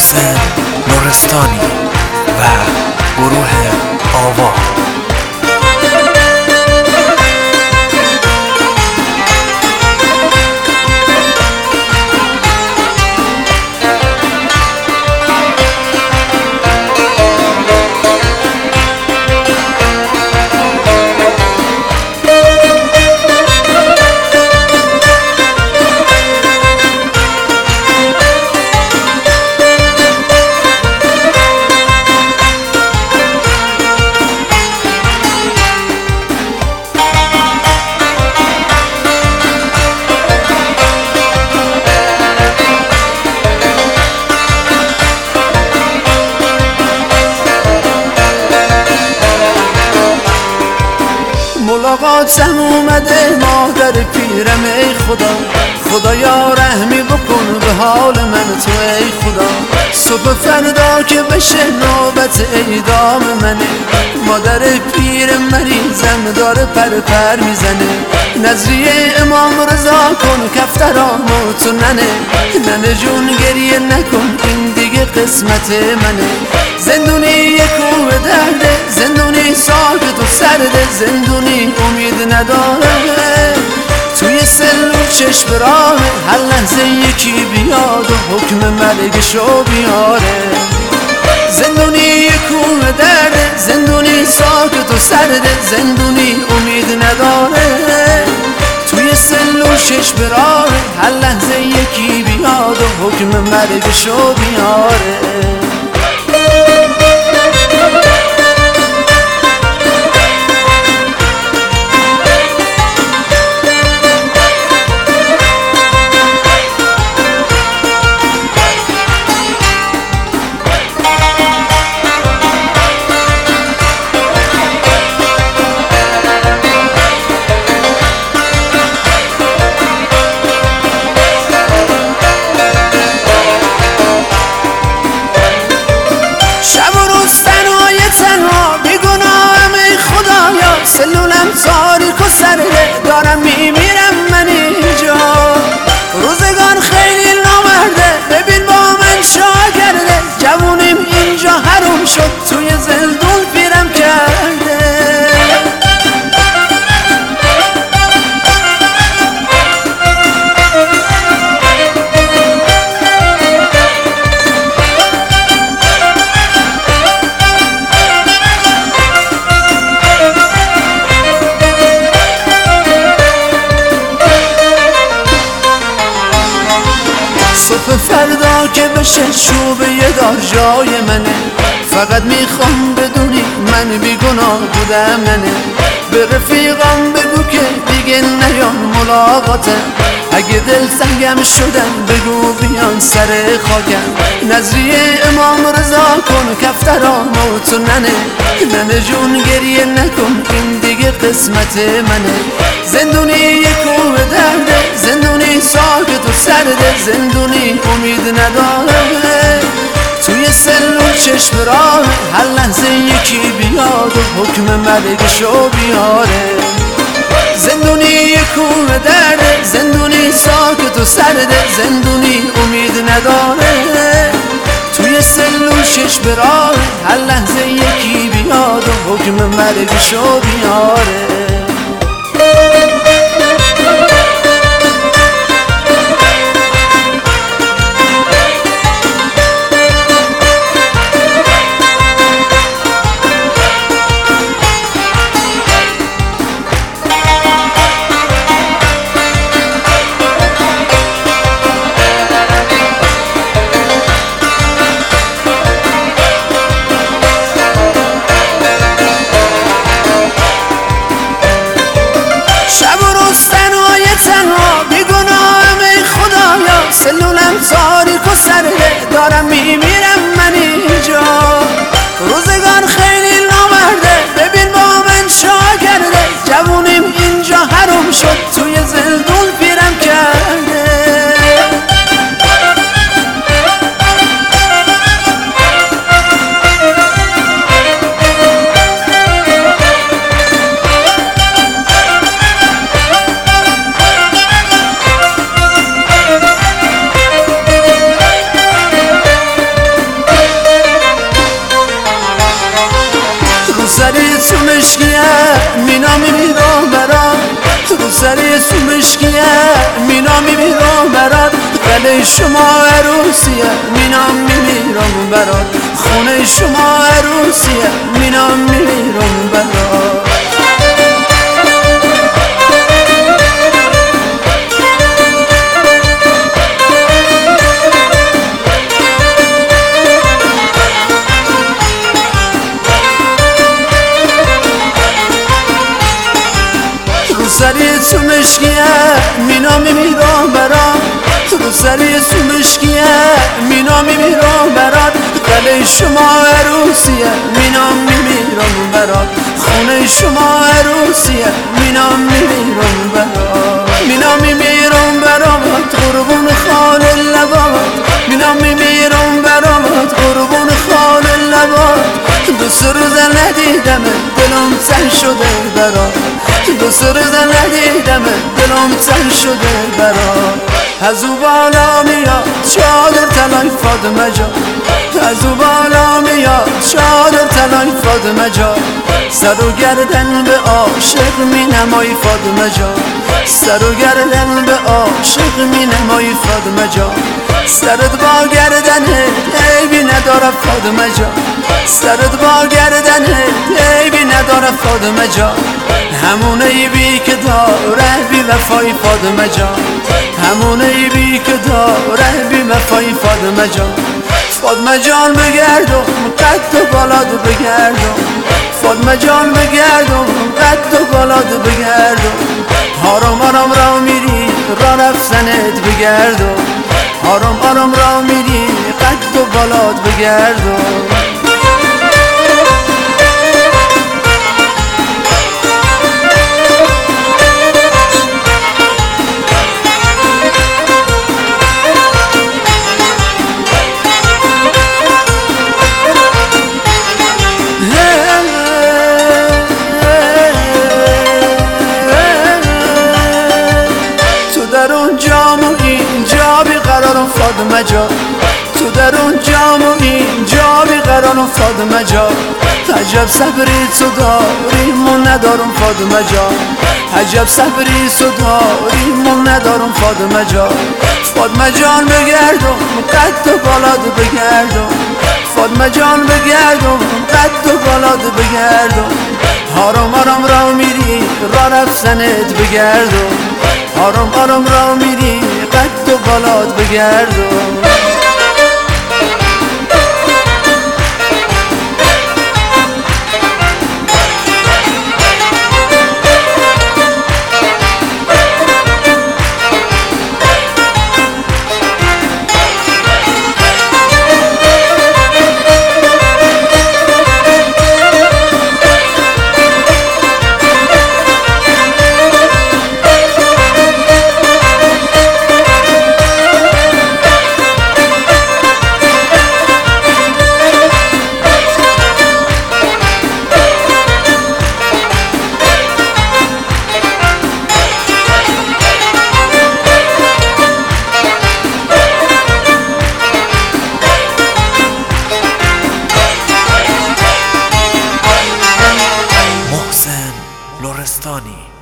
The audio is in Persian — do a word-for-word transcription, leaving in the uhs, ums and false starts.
محسن نورستانی و گروه آوا. ملاقاتم اومده مادر پیرم، ای خدا خدایا رحمی بکن به حال من تو، ای خدا صبح فردا که بشه نوبت اعدام منه، مادر پیر مریضم داره پر پر میزنه، نظریه امام رضا کن کفترامو تو ننه، ننه جون گریه نکن این دیگه قسمت منه، زندونی یک کوه درده، زندونی ساکت و سرده، زندونی امید نداره توی سلول چشم راه، هر لحظه یکی بیاد و حکم مرگشو بیاره، زندونی یک کوه درده، زندونی ساکت و سرده، زندونی امید نداره توی سلول چشم راه، هر لحظه یکی بیاد و حکم مرگشو بیاره. سلولم تاریک و سرده، دارم میمیرم من اینجا، روزگان خیلی نامرده، ببین با من چا کرده، جوونیم اینجا حروم شد توی زندون پیرم کرده. صبح فردا که بشه چوب یه دار جای منه، فقط میخوام بدونی من بیگناه بودم ننه، به رفیقام بگو که دیگه نیان ملاقاته، اگه دل سنگم شدن بگو بیان سر خاکم، نظریه امام رضا کن کفترامو تو ننه، ننه جون گریه نکن این دیگه قسمت منه، زندونی یک کوه درده، زندونی ساکت و سرده، زندونی امید نداره توی سلول چشم راه، هر لحظه یکی بیاد و حکم مرگشو بیاره، زندونی یک کوه درده، زندونی ساکت و سرده، زندونی امید نداره توی سلول چشم راه، هر لحظه یکی بیاد و حکم مرگشو بیاره. سلولم تاریک و سرده، دارم میمیرم من اینجا، روزگان خیلی نامرده، ببین با من چا کرده، جوونیم اینجا حروم شد توی زندون پیرم کرده. مینا میمیرم برات رو سری سومشکیه مینا میمیرم برات قلعه شما عروسیه مینا میمیرم برات خونه شما عروسیه مینا میمیرم برات سری سومشکیه مینا میمیرم برات رو سری سومشکیه مینا میمیرم برات قلعه شما عروسیه مینا میمیرم برات خونه شما عروسیه مینا میمیرم برات مینا میمیرم برات قربون خال لبات مینا میمیرم برات قربون خال لبات دو سه روز ندیدم دلم تنگ شده برات دو سه روز ندیدم دلم تنگ شده برات از او بالا میاد چادر طلای فاطمه جان از او بالا میاد چادر طلای فاطمه جان سر و گردن به عاشق می نمایی فاطمه جان سر و گردن به عاشق می نمایی فاطمه جان سرت با گردنه عیبی نداره فاطمه جان سرت با گردنه عیبی نداره فاطمه جان همون عیبی که داره بی وفای فاطمه جان همون عیبی که داره بی وفای فاطمه جان فاطمه جان بگردم قد و بالاد بگردم فاطمه جان بگردم قد و بالاد بگردم آرام آرام را میری را رفتنت بگردم آرام آرام را میری قد و بالاد بگردم فاطمه جان تو در اون جام و اینجا بیقرارم فاطمه جان عجب صبری تو داری من ندارم فاطمه جان عجب صبری تو داری من ندارم فاطمه جان فاطمه جان بگردم قد و بالاد بگردم فاطمه جان بگردم قد و بالاد بگردم آرام آرام را میری را رفتنت بگردم آرام آرام را میری قد و بالاد بگردم لرستانی.